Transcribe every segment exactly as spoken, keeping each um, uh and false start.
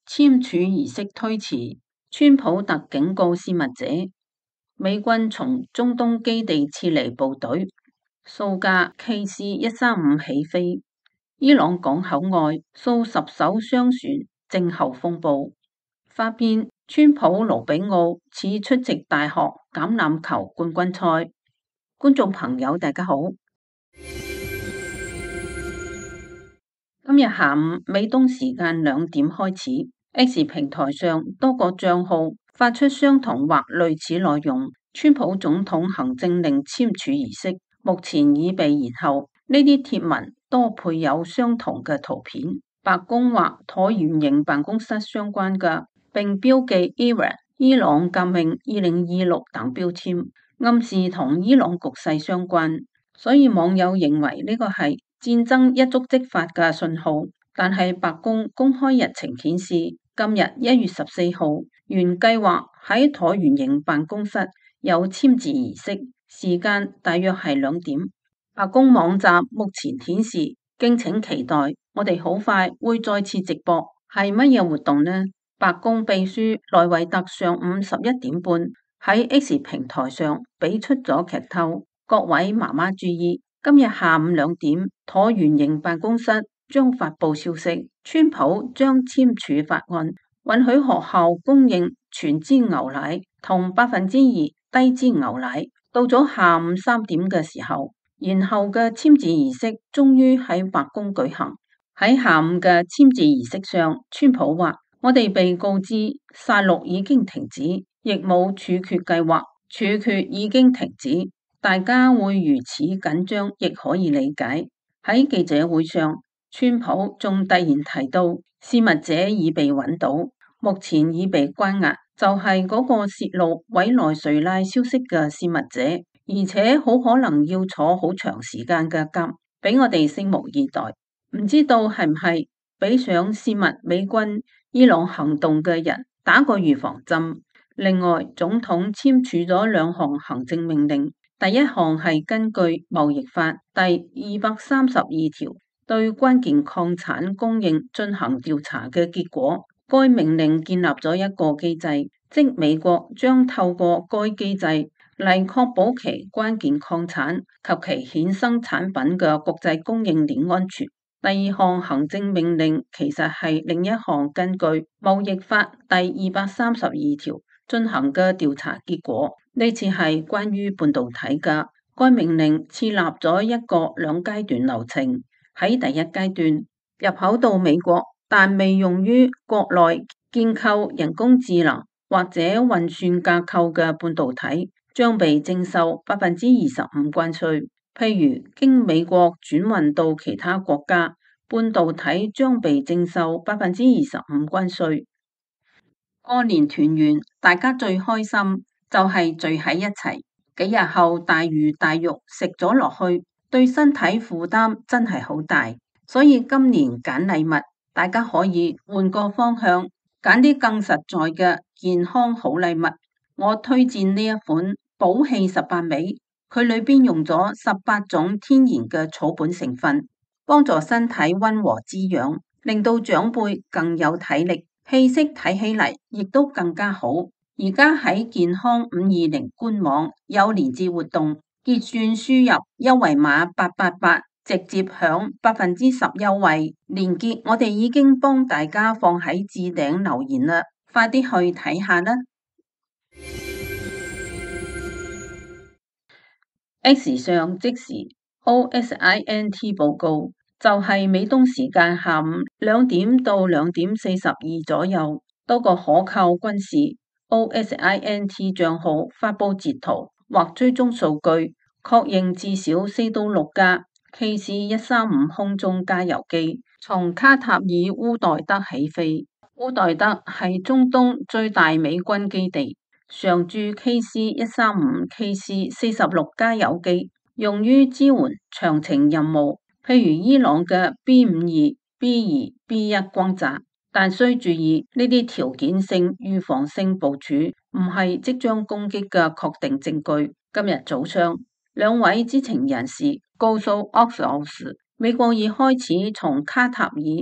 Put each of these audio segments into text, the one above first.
簽署儀式推遲，川普特警告洩密者，美軍從中東基地撤離部隊，數架 K C 一三五起飛，伊朗港口外數十艘商船靜候風暴。發現川普盧比奧似出席大學橄欖球冠軍賽。觀眾朋友大家好，今日下午美東時間兩點開始 X 平台上多個賬號發出相同或類似內容川普總統行政令簽署儀式，目前已被延後。呢啲貼文多配有相同嘅圖片，白宮或橢圓形辦公室相關嘅，並標記 Iran 伊朗革命二零二六等標籤，暗示同伊朗局勢相關。所以網友認為呢個係戰爭一觸即發嘅信號。但係白宮公開日程顯示，今日一月十四號原計劃喺橢圓形辦公室有簽字儀式，時間大約係兩點。白宮網站目前顯示，敬請期待，我哋好快會再次直播。係乜嘢活動呢？白宮秘書萊維特上午十一點半喺 X 平台上俾出咗劇透，各位媽媽注意，今日下午兩點，橢圓形辦公室將發布消息，川普將簽署法案，允許學校供應全脂牛奶同百分之二低脂牛奶。到咗下午三點嘅時候，然後嘅簽字儀式終於喺白宮舉行。喺下午嘅簽字儀式上，川普話：我哋被告知殺戮已經停止，亦冇處決計劃，處決已經停止。大家會如此緊張，亦可以理解。喺記者會上，川普仲突然提到，洩密者已被揾到，目前已被關押，就係、是、嗰個洩露委內瑞拉消息嘅洩密者，而且好可能要坐好長時間嘅監，俾我哋拭目以待。唔知道係唔係俾想洩密美軍伊朗行動嘅人打個預防針。另外，總統簽署咗兩項行政命令，第一項係根據貿易法第二百三十二條對關鍵礦產供應進行調查嘅結果。該命令建立咗一個機制，即美國將透過該機制嚟確保其關鍵礦產及其衍生產品嘅國際供應鏈安全。第二項行政命令其實係另一項根據貿易法第二百三十二條進行嘅調查結果。呢次係關於半導體嘅。該命令設立咗一個兩階段流程。喺第一階段，入口到美國但未用於國內建構人工智能或者運算架構嘅半導體將被徵收百分之二十五關稅。譬如經美國轉運到其他國家，半導體將被徵收百分之二十五關稅。過年團圓，大家最開心就係聚喺一齊，幾日後大魚大肉食咗落去，對身體負擔真係好大。所以今年揀禮物，大家可以換個方向，揀啲更實在嘅健康好禮物。我推薦呢一款寶氣十八味。佢裏邊用咗十八種天然嘅草本成分，幫助身體溫和滋養，令到長輩更有體力，氣色睇起嚟亦都更加好。而家喺健康五二零官網有連結活動，結算輸入優惠碼八八八，直接享百分之十優惠。連結我哋已經幫大家放喺置頂留言啦，快啲去睇下啦。X 上即時 O S I N T 報告，就係美東時間下午兩點到兩點四十二左右，多個可靠軍事 O S I N T 賬號發佈截圖或追蹤數據，確認至少四到六架 K C 一三五空中加油機從卡塔爾烏代德起飛。烏代德係中東最大美軍基地，常駐 K C 一三五 K C 四十六加油機，用於支援長程任務，譬如伊朗嘅 B 五二、B 二、B 一轟炸。但需注意，呢啲條件性預防性部署唔係即將攻擊嘅確定證據。今日早上，兩位知情人士告訴 Axios， 美國已開始從卡塔爾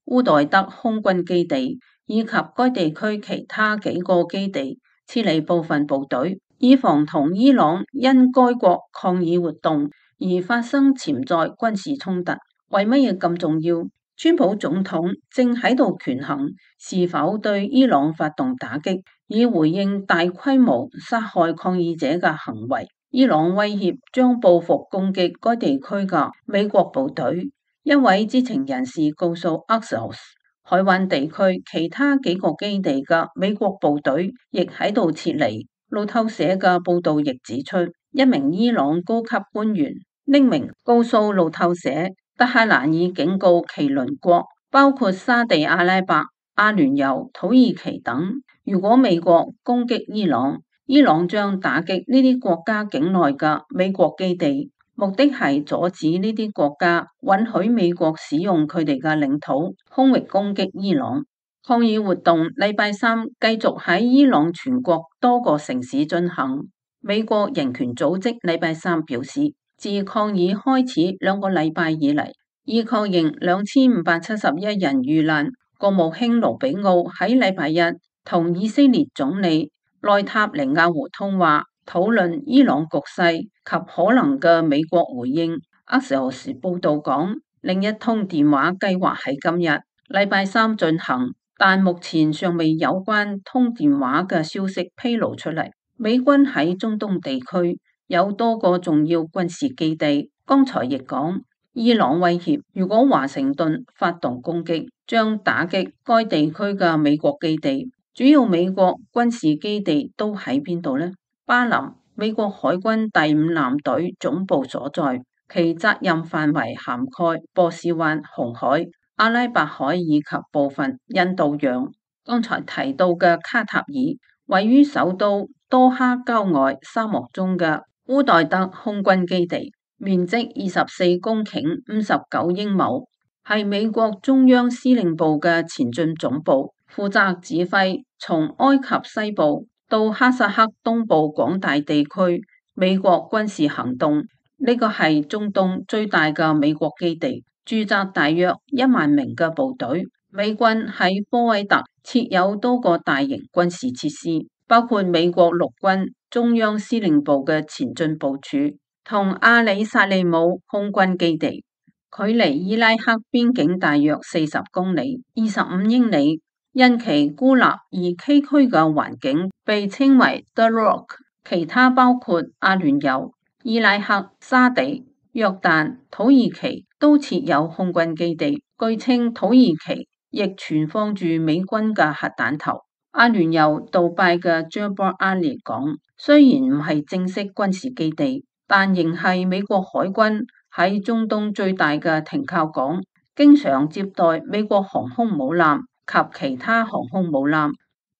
烏代德空軍基地以及該地區其他幾個基地撤離部分部隊，以防同伊朗因該國抗議活動而發生潛在軍事衝突。為乜嘢咁重要？川普總統正喺度權衡是否對伊朗發動打擊，以回應大規模殺害抗議者嘅行為。伊朗威脅將報復攻擊該地區嘅美國部隊。一位知情人士告訴 Axios， 海灣地區其他幾個基地嘅美國部隊亦喺度撤離。路透社嘅報道亦指出，一名伊朗高級官員匿名告訴路透社，德黑蘭已警告其鄰國，包括沙地阿拉伯、阿聯酋、土耳其等，如果美國攻擊伊朗，伊朗將打擊呢啲國家境內嘅美國基地，目的係阻止呢啲國家允許美國使用佢哋嘅領土空域攻擊伊朗。抗議活動禮拜三繼續喺伊朗全國多個城市進行。美國人權組織禮拜三表示，自抗議開始兩個禮拜以嚟，已確認兩千五百七十一人遇難。國務卿盧比奧喺禮拜一同以色列總理內塔尼亞胡通話，討論伊朗局勢及可能嘅美國回應。Axios報道講，另一通電話計劃喺今日禮拜三進行，但目前尚未有關通電話嘅消息披露出嚟。美軍喺中東地區有多個重要軍事基地。剛才亦講，伊朗威脅如果華盛頓發動攻擊，將打擊該地區嘅美國基地。主要美國軍事基地都喺邊度呢？巴林，美國海軍第五艦隊總部所在，其責任範圍涵蓋波斯灣、紅海、阿拉伯海以及部分印度洋。剛才提到嘅卡塔爾，位於首都多哈郊外沙漠中嘅烏代德空軍基地，面積二十四公頃，五十九英畝，係美國中央司令部嘅前進總部，負責指揮從埃及西部到哈薩克東部廣大地區美國軍事行動。呢個係中東最大嘅美國基地，駐紮大約一萬名嘅部隊。美軍喺科威特設有多個大型軍事設施，包括美國陸軍中央司令部嘅前進部署同阿里薩利姆空軍基地，距離伊拉克邊境大約四十公里，二十五英里。因其孤立而崎嶇嘅環境，被稱為 The Rock。其他包括阿聯酋、伊拉克、沙地、約旦、土耳其都設有空軍基地。據稱土耳其亦存放住美軍嘅核彈頭。阿聯酋杜拜嘅 Jebel Ali 講，雖然唔係正式軍事基地，但仍係美國海軍喺中東最大嘅停靠港，經常接待美國航空母艦及其他航空母艦。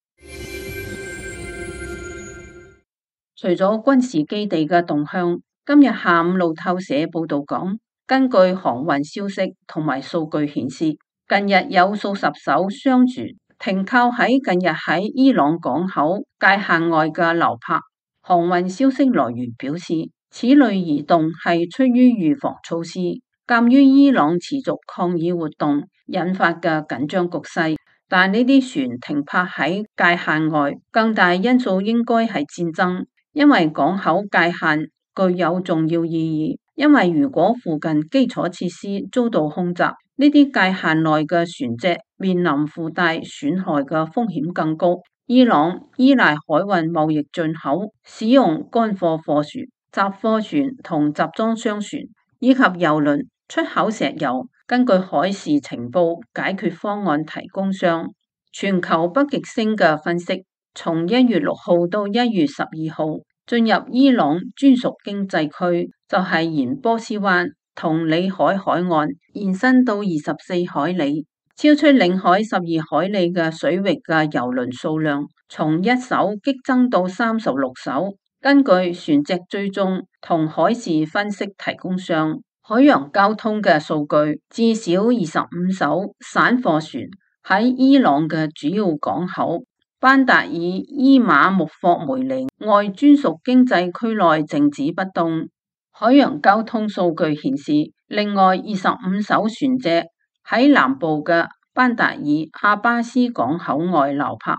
除咗軍事基地嘅動向，今日下午路透社報道講，根據航運消息同埋數據顯示，近日有數十艘商船停靠喺近日喺伊朗港口界限外嘅樓泊。航運消息來源表示，此類移動係出於預防措施，鑒於伊朗持續抗議活動引發嘅緊張局勢，但呢啲船停泊喺界限外，更大因素應該係戰爭，因為港口界限具有重要意義。因為如果附近基礎設施遭到空襲，呢啲界限內嘅船隻面臨附帶損害嘅風險更高。伊朗依賴海運貿易進口，使用乾貨貨船、雜貨船同集裝箱船以及郵輪出口石油。根據海事情報解決方案提供商全球北極星嘅分析，從一月六號到一月十二號進入伊朗專屬經濟區，就係沿波斯灣同里海海岸延伸到二十四海里，超出領海十二海里嘅水域嘅郵輪數量從一艘激增到三十六艘。根據船隻追蹤同海事分析提供商海洋交通嘅數據，至少二十五艘散貨船喺伊朗嘅主要港口班達爾伊馬木霍梅尼外專屬經濟區內靜止不動。海洋交通數據顯示，另外二十五艘船隻喺南部嘅班達爾阿巴斯港口外鬧拍。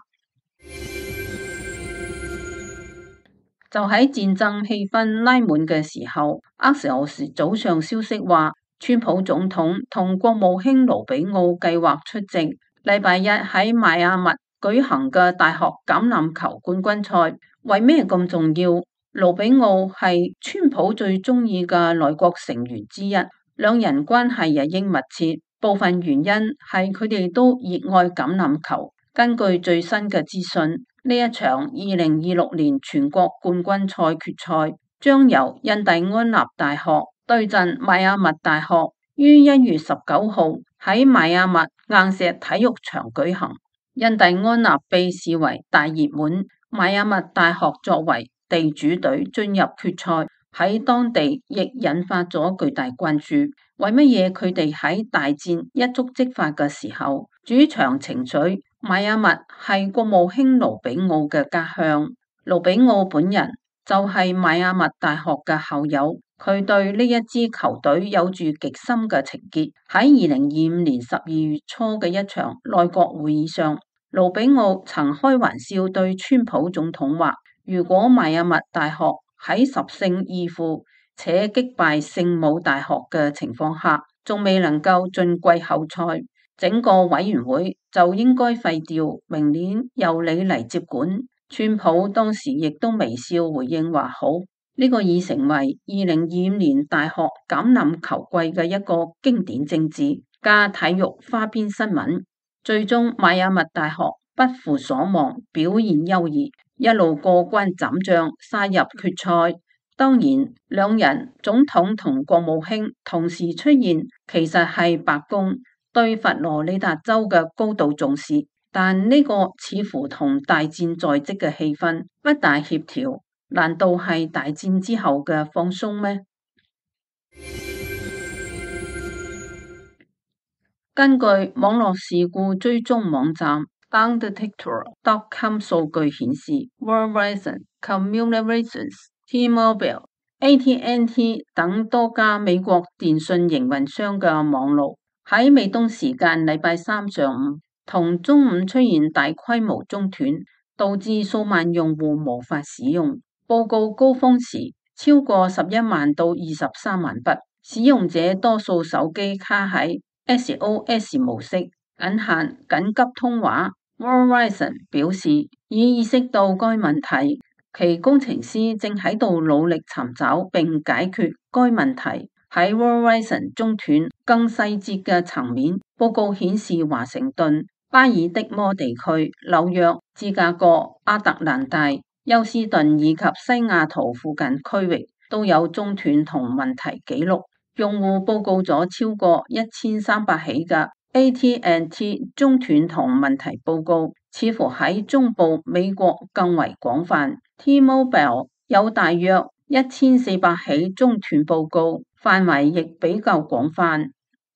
就喺戰爭氣氛拉滿嘅時候，厄鄒斯早上消息話，川普總統同國務卿盧比奧計劃出席禮拜一喺邁阿密舉行嘅大學橄欖球冠軍賽。為咩咁重要？盧比奧係川普最中意嘅內閣成員之一，兩人關係日益密切。部分原因係佢哋都熱愛橄欖球。根據最新嘅資訊，呢一場二零二六年全國冠軍賽決賽將由印第安納大學對陣邁阿密大學，於一月十九號喺邁阿密硬石體育場舉行。印第安納被視為大熱門，邁阿密大學作為地主隊進入決賽，喺當地亦引發咗巨大關注。為乜嘢佢哋喺大戰一觸即發嘅時候，主場情緒？邁阿密係國務卿盧比奧嘅家鄉，盧比奧本人就係邁阿密大學嘅校友，佢對呢一支球隊有住極深嘅情結。喺二零二五年十二月初嘅一場內閣會議上，盧比奧曾開玩笑對川普總統話，如果邁阿密大學喺十勝二負且擊敗聖母大學嘅情況下，仲未能夠進季後賽，整個委員會就應該廢掉，明年由你嚟接管。川普當時亦都微笑回應話好，呢、這個已成為二零二五年大學橄欖球季嘅一個經典政治加體育花邊新聞。最終邁阿密大學不負所望，表現優異，一路過關斬將，殺入決賽。當然，兩人總統同國務卿同時出現，其實係白宮對佛羅里達州嘅高度重視，但呢個似乎同大戰在即嘅氣氛不大協調。難道係大戰之後嘅放鬆咩？根據網絡事故追蹤網站 Undetector dot com 數據顯示 ，Verizon Communications、T-Mobile、A T and T 等多家美國電信營運商嘅網絡喺美東時間禮拜三上午同中午出現大規模中斷，導致數萬用戶無法使用。報告高峰時超過十一萬到二十三萬筆，使用者多數手機卡喺 S O S 模式，僅限緊急通話。Verizon 表示已意識到該問題，其工程師正喺度努力尋找並解決該問題。喺 Verizon 中斷更細節嘅層面，報告顯示華盛頓、巴爾的摩地區、紐約、芝加哥、亞特蘭大、休斯頓以及西雅圖附近區域都有中斷同問題記錄。用戶報告咗超過一千三百起嘅 A T and T 中斷同問題報告，似乎喺中部美國更為廣泛。T-Mobile 有大約一千四百起中斷報告，範圍亦比較廣泛。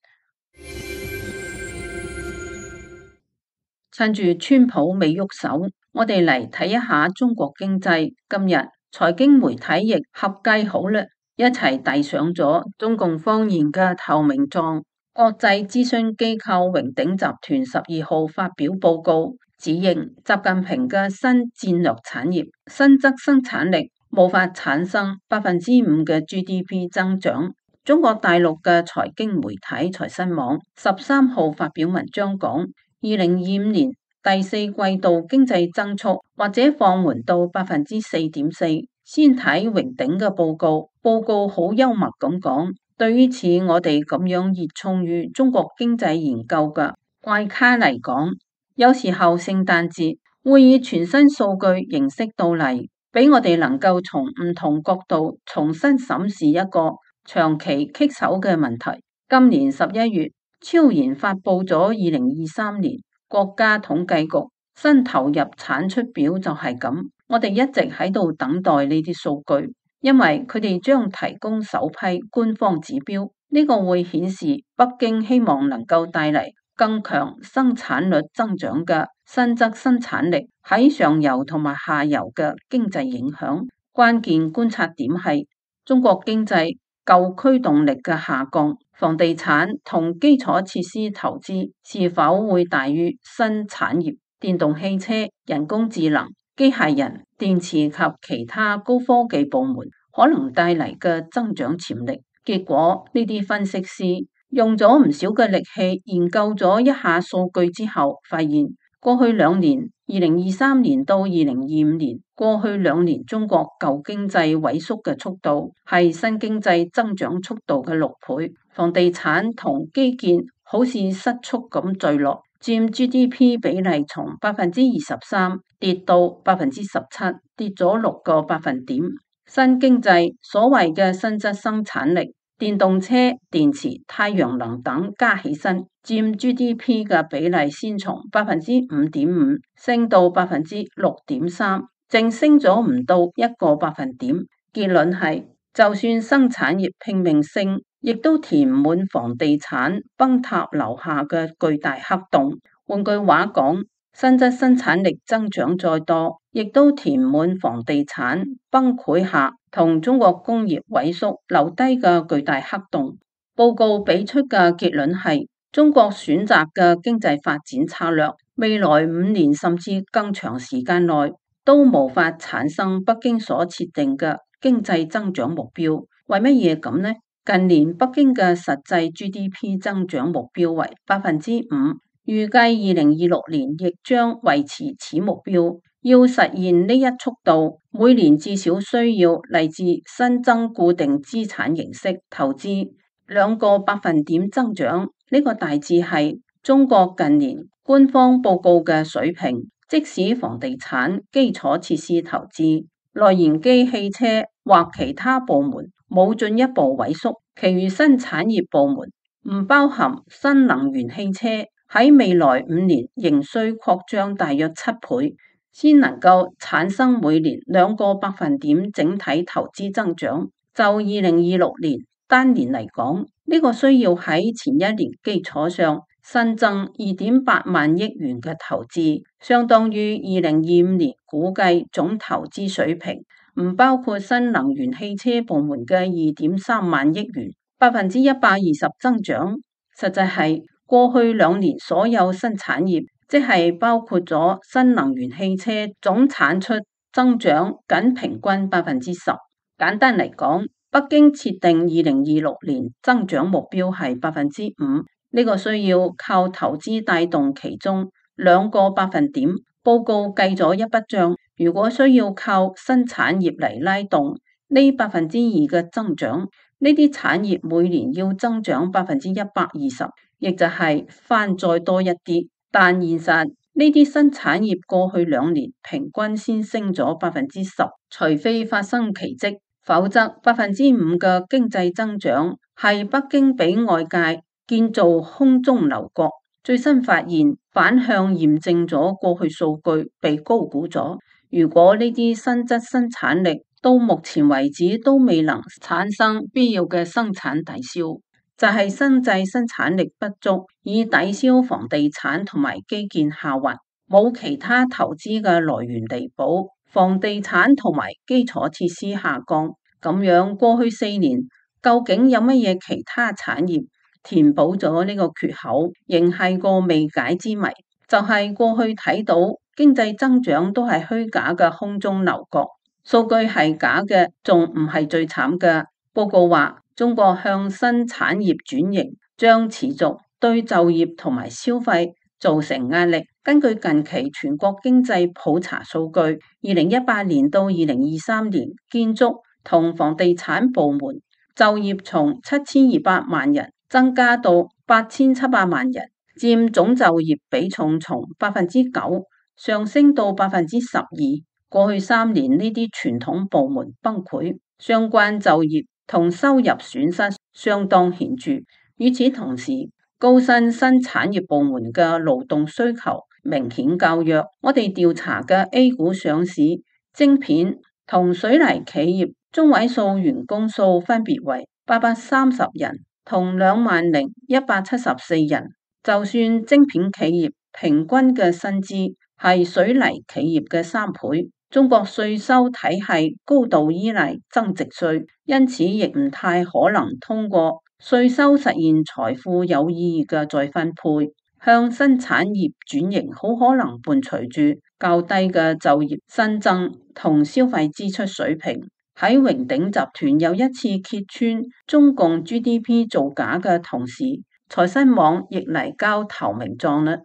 趁住川普未喐手，我哋嚟睇一下中國經濟。今日財經媒體亦合計好啦，一齊遞上咗中共謊言嘅投名狀。國際諮詢機構榮鼎集團十二號發表報告，指認習近平嘅新戰略產業新增生產力無法產生百分之五嘅 G D P 增長。中國大陸嘅財經媒體財新網十三號發表文章講，二零二五年第四季度經濟增速或者放緩到百分之四點四。先睇榮鼎嘅報告，報告好幽默咁講。對於似我哋咁樣熱衷於中國經濟研究嘅怪咖嚟講，有時候聖誕節會以全新數據形式到嚟，俾我哋能夠從唔同角度重新審視一個長期棘手嘅問題。今年十一月，超然發佈咗二零二三年國家統計局新投入產出表，就係咁。我哋一直喺度等待呢啲數據。因為佢哋將提供首批官方指標，呢個會顯示北京希望能夠帶嚟更強生產率增長嘅新增生產力喺上游同埋下游嘅經濟影響。關鍵觀察點係中國經濟舊驅動力嘅下降，房地產同基礎設施投資是否會大於新產業、電動汽車、人工智能、機械人、電池及其他高科技部門可能帶嚟嘅增長潛力。結果呢啲分析師用咗唔少嘅力氣研究咗一下數據之後，發現過去兩年，二零二三年到二零二五年，過去兩年中國舊經濟萎縮嘅速度係新經濟增長速度嘅六倍，房地產同基建好似失速咁墜落，佔 G D P 比例從百分之二十三跌到百分之十七，跌咗六個百分點。新經濟所謂嘅新質生產力，電動車、電池、太陽能等加起身，佔 G D P 嘅比例先從百分之五點五升到百分之六點三，淨升咗唔到一個百分點。結論係，就算生產業拼命升，亦都填唔滿房地產崩塌留下嘅巨大黑洞。換句話講，新質生產力增長再多，亦都填唔滿房地產崩潰下同中國工業萎縮留低嘅巨大黑洞。報告俾出嘅結論係，中國選擇嘅經濟發展策略，未來五年甚至更長時間內都無法產生北京所設定嘅經濟增長目標。為乜嘢咁呢？近年北京嘅實際 G D P 增長目標為百分之五。預計二零二六年亦將維持此目標。要實現呢一速度，每年至少需要嚟自新增固定資產形式投資兩個百分點增長。呢個大致係中國近年官方報告嘅水平。即使房地產基礎設施投資、內燃機汽車或其他部門冇進一步萎縮，其餘新產業部門唔包含新能源汽車，喺未來五年仍需擴張大約七倍，先能夠產生每年兩個百分點整體投資增長。就二零二六年單年嚟講，呢個需要喺前一年基礎上新增二點八萬億元嘅投資，相當於二零二五年估計總投資水平，唔包括新能源汽車部門嘅二點三萬億元，百分之一百二十增長，實際係過去兩年所有新產業，即係包括咗新能源汽車總產出增長僅平均百分之十。簡單嚟講，北京設定二零二六年增長目標係百分之五，呢個需要靠投資帶動其中兩個百分點。報告計咗一筆賬，如果需要靠新產業嚟拉動呢百分之二嘅增長，呢啲產業每年要增長百分之一百二十，亦就係翻再多一啲。但現實呢啲新產業過去兩年平均先升咗百分之十，除非發生奇蹟，否則百分之五嘅經濟增長係北京俾外界建造空中樓閣。最新發現反向驗證咗過去數據被高估咗。如果呢啲新質生產力到目前為止都未能產生必要嘅生產抵消，就係新製生產力不足，以抵消房地產同埋基建下滑，冇其他投資嘅來源彌補，房地產同埋基礎設施下降，咁樣過去四年究竟有乜嘢其他產業填補咗呢個缺口，仍係個未解之謎。就係、是、過去睇到經濟增長都係虛假嘅空中樓閣，數據係假嘅，仲唔係最慘嘅。報告話中國向新產業轉型將持續對就業同埋消費造成壓力。根據近期全國經濟普查數據，二零一八年到二零二三年，建築同房地產部門就業從七千二百萬人增加到八千七百萬人，佔總就業比重從百分之九上升到百分之十二。過去三年呢啲傳統部門崩潰，相關就業同收入損失相當顯著。與此同時，高薪新產業部門嘅勞動需求明顯較弱。我哋調查嘅 A 股上市晶片同水泥企業中位數員工數分別為八百三十人同兩萬零一百七十四人。就算晶片企業平均嘅薪資係水泥企業嘅三倍， 中國稅收體系高度依賴增值稅，因此亦唔太可能通過稅收實現財富有意義嘅再分配。向新產業轉型好可能伴隨住較低嘅就業新增同消費支出水平。喺榮鼎集團又一次揭穿中共 G D P 造假嘅同時，財新網亦嚟交投名狀啦。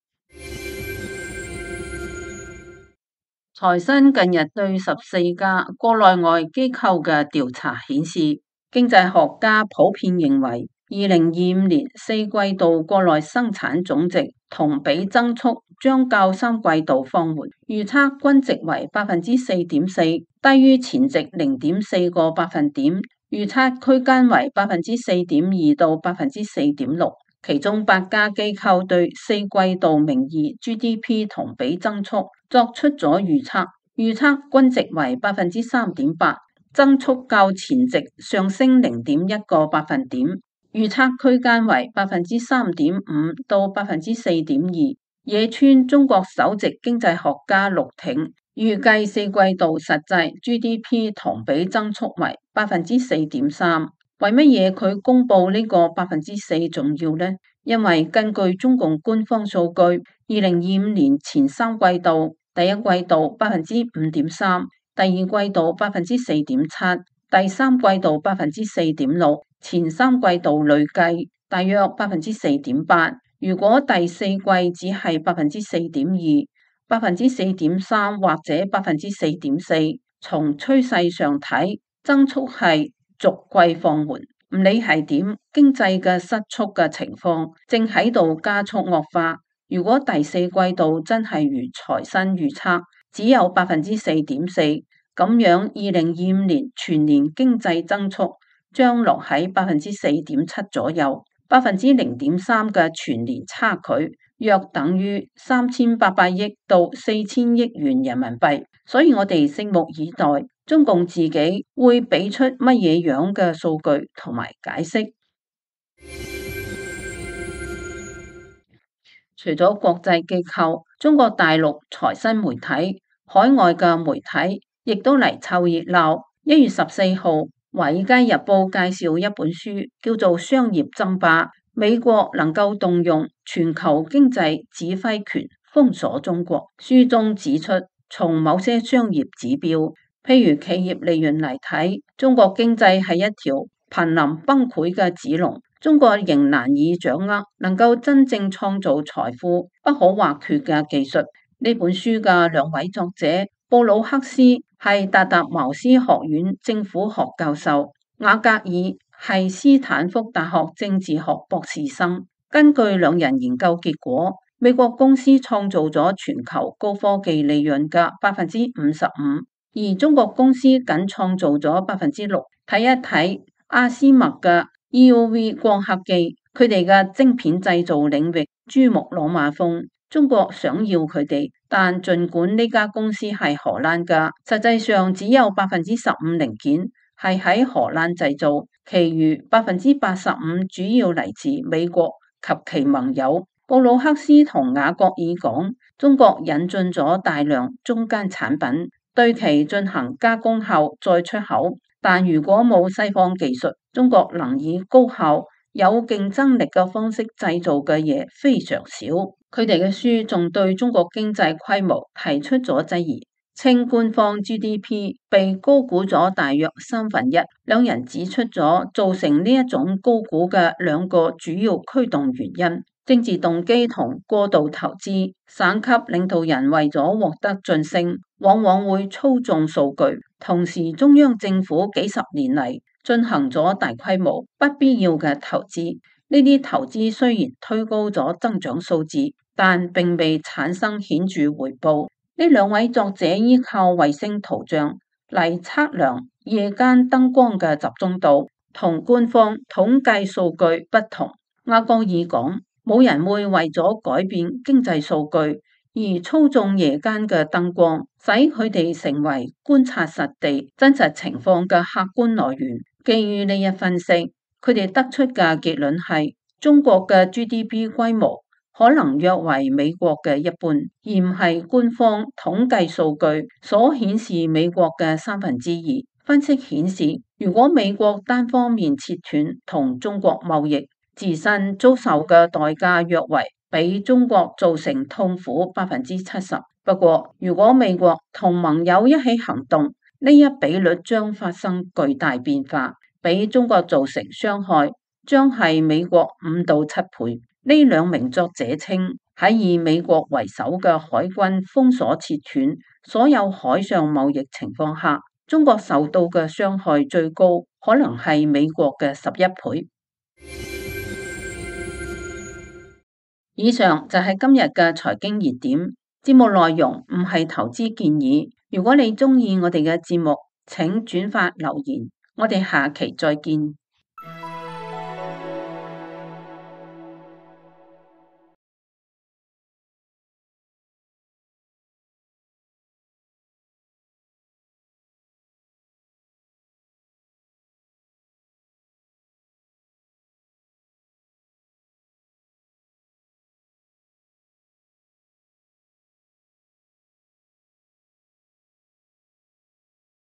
財新近日對十四家國內外機構嘅調查顯示，經濟學家普遍認為，二零二五年四季度國內生產總值同比增速將較三季度放緩，預測均值為百分之四點四，低於前值零點四個百分點，預測區間為百分之四點二到百分之四點六。其中八家機構對四季度名義 G D P 同比增速作出咗預測，預測均值為百分之三點八，增速較前值上升零點一個百分點，預測區間為百分之三點五到百分之四點二。野村中國首席經濟學家陸挺預計四季度實際 G D P 同比增速為百分之四點三。為乜嘢佢公布呢個百分之四重要呢？因為根據中共官方數據，二零二五年前三季度，第一季度百分之五點三，第二季度百分之四點七，第三季度百分之四點六，前三季度累計大約百分之四點八。如果第四季只係百分之四點二、百分之四點三或者百分之四點四，從趨勢上睇，增速係逐季放緩，唔理係點，經濟嘅失速嘅情況正喺度加速惡化。如果第四季度真係如財新預測，只有百分之四點四，咁樣二零二五年全年經濟增速將落喺百分之四點七左右，百分之零點三嘅全年差距，約等於三千八百億到四千億元人民幣。所以我哋拭目以待。中共自己會俾出乜嘢樣嘅數據同埋解釋？除咗國際機構，中國大陸財新媒體、海外嘅媒體亦都嚟湊熱鬧。一月十四號，《華爾街日報》介紹一本書，叫做《商業爭霸》，美國能夠動用全球經濟指揮權封鎖中國。書中指出，從某些商業指標，譬如企業利潤嚟睇，中國經濟係一條瀕臨崩潰嘅紙龍，中國仍難以掌握能夠真正創造財富不可或缺嘅技術。呢本書嘅兩位作者，布魯克斯係達達茅斯學院政府學教授，瓦格爾係斯坦福大學政治學博士生。根據兩人研究結果，美國公司創造咗全球高科技利潤嘅百分之五十五。而中國公司僅創造咗百分之六。睇一睇阿斯麥嘅 E U V 光刻機，佢哋嘅晶片製造領域珠穆朗瑪峰，中國想要佢哋，但盡管呢家公司係荷蘭嘅，實際上只有百分之十五零件係喺荷蘭製造，其餘百分之八十五主要嚟自美國及其盟友。布魯克斯同雅各爾講，中國引進咗大量中間產品，對其進行加工後再出口，但如果冇西方技術，中國能以高效有競爭力嘅方式製造嘅嘢非常少。佢哋嘅書仲對中國經濟規模提出咗質疑，稱官方 G D P 被高估咗大約三分一。兩人指出咗造成呢一種高估嘅兩個主要驅動原因：政治動機同過度投資。省級領導人為咗獲得晉升，往往會操縱數據，同時中央政府幾十年嚟進行咗大規模不必要嘅投資，呢啲投資雖然推高咗增長數字，但並未產生顯著回報。呢兩位作者依靠衛星圖像嚟測量夜間燈光嘅集中度，同官方統計數據不同。阿高爾講，冇人會為咗改變經濟數據而操縱夜間嘅燈光，使佢哋成為觀察實地真實情況嘅客觀來源。基於呢一分析，佢哋得出嘅結論係，中國嘅 G D P 規模可能約為美國嘅一半，而唔係官方統計數據所顯示美國嘅三分之二。分析顯示，如果美國單方面切斷同中國貿易，自身遭受嘅代價約為比中國造成痛苦百分之七十。不過，如果美國同盟友一起行動，呢一比率將發生巨大變化，比中國造成傷害將係美國五到七倍。呢兩名作者稱，喺以美國為首嘅海軍封鎖切斷所有海上貿易情況下，中國受到嘅傷害最高，可能係美國嘅十一倍。以上就係今日嘅財經熱點，節目內容唔係投資建議。如果你鍾意我哋嘅節目，請轉發留言，我哋下期再見。